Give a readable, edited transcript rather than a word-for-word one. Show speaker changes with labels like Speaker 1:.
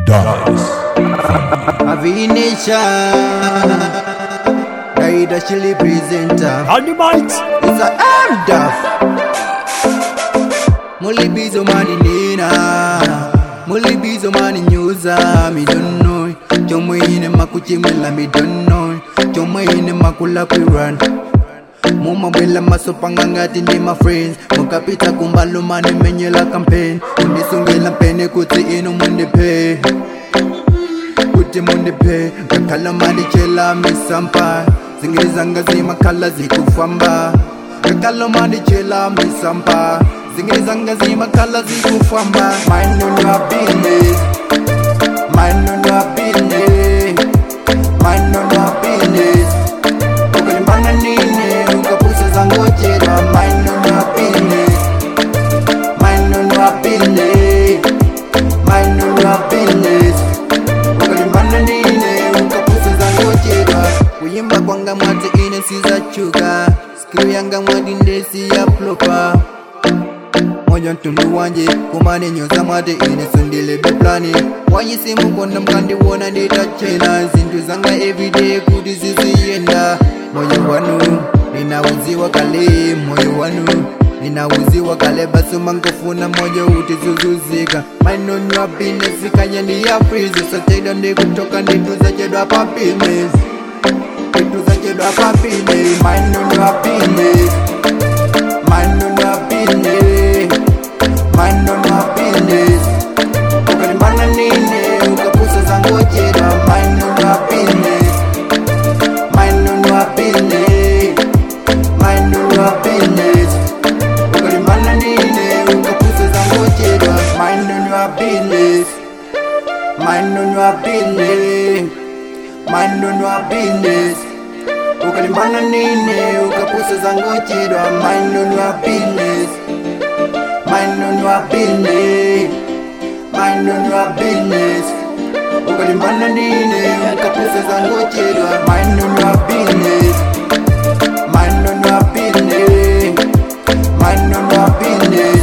Speaker 1: Dice.
Speaker 2: Avinisha Daida Chili presenter
Speaker 1: Dynamite.
Speaker 2: It's a M-Duff Mulibizo mani nina Mulibizo mani nyuza Mi don't know Chomo ine makuchimela mi don't know Chomo ine makula kwiran Muma wela masopanga ngati ndi my friends Mukapita kumbalo mani menyela campaign Unisungela mpene kuti ino mundipe Kuti mundipe Kakala mani chela misampa Zingizanga zimakhala zikufamba Kakala mani chela misampa Zingizanga zimakhala zikufamba Mind on your business Mind on your business Mind on your business Ukalimbana nini ukapusa zangu chela Mind on your business Mind on your business Mind on your business Ukalimbana nini ukapusa zangu chela Kuyimba kwanga mwati ine sizachuka Skill yanga mwadi ndesi ya plopa Mojo ntundu wanje kumane nyoza mwate ine sundile beplani Wanyisimu konda mkandi wona ndita chena Zintu zanga everyday kuti ziziyenda Moyo wanu ninauziwa kale Moyo wanu ninauziwa kale Basu mangofuna mojo utizuzuzika Mind on your business kanya ni ya freeze Sateda ndi kutoka nditu za chedwa pa business Nditu za chedwa pa business Mind on your business Mind on your business Mind on your business Ukalimbana nini ukapusa zangu chedwa Mind on your business Mind on your business Mind on your business Ukalimbana nini ukapusa zangu chedwa Mind on your business Mind on your business Mind on your business Ukalimbana nini ukapusa zangu chedwa Mind on your business Mind on your business Mind on your business Ukalimbana nini ukapusa zangu chedwa Mind on your business Mind on your business Mind on your business